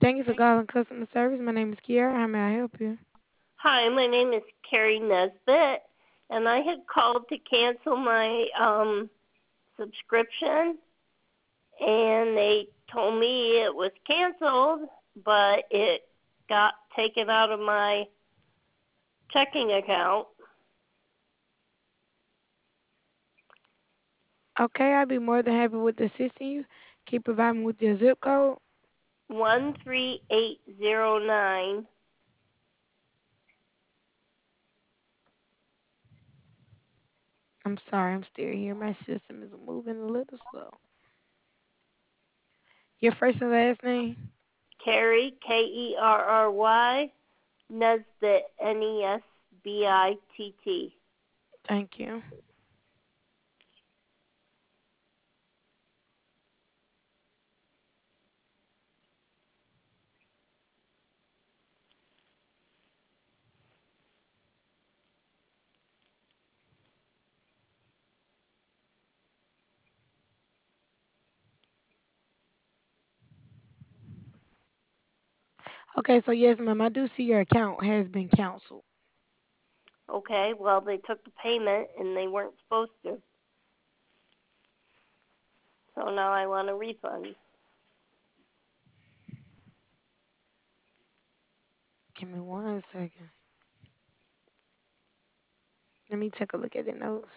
Thank you for calling customer service. My name is Kiara. How may I help you? Hi, my name is Carrie Nesbitt, and I had called to cancel my subscription, and they told me it was canceled, but it got taken out of my checking account. Okay, I'll be more than happy with assisting you. Can you provide me with your zip code? 13809. I'm sorry, I'm still here. My system is moving a little slow. Your first and last name? Carrie, Kerry, Nesbitt, Nesbitt. Thank you. Okay, so yes, ma'am, I do see your account has been canceled. Okay, well, they took the payment and they weren't supposed to, so now I want a refund. Give me 1 second. Let me take a look at the notes.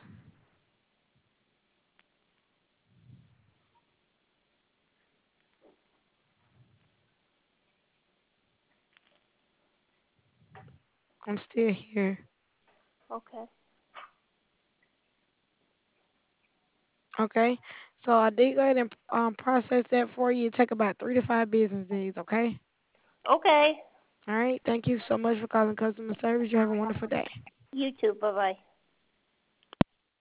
I'm still here. Okay. Okay, so I did go ahead and process that for you. It take about 3 to 5 business days. Okay. Okay. All right. Thank you so much for calling customer service. You have a wonderful day. You too. Bye bye.